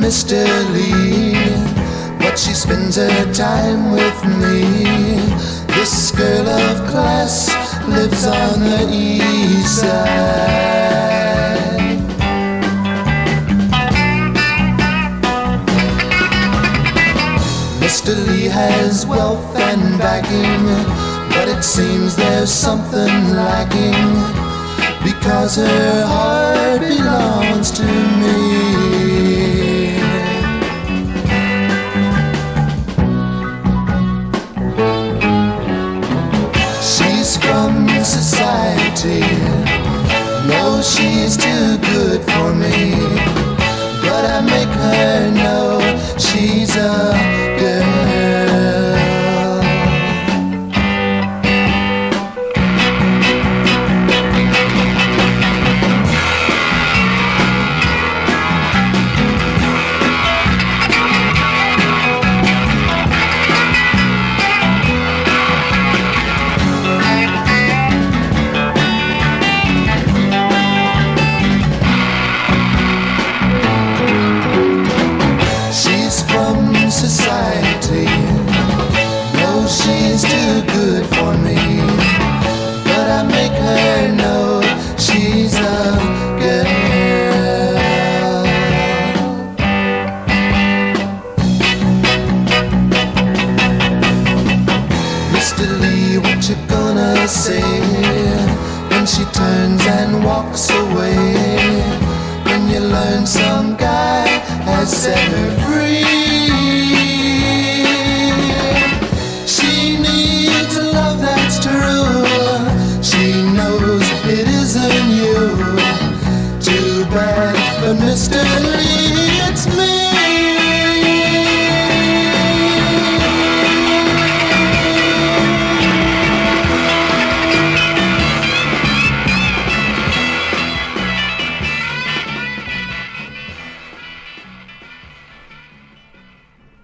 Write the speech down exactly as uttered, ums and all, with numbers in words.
Mister Lee, but she spends her time with me. This girl of class lives on the east side. Mister Lee has wealth and backing, but it seems there's something lacking, because her heart belongs to me. She's from society, no, she's too good for me, but I make her know she's a girl. Society, no, she's too good for me, but I make her know she's a girl. Mister Lee, what you gonna say when she turns and walks away, when you learn some guy has set her free? It isn't you. Too bad, but Mister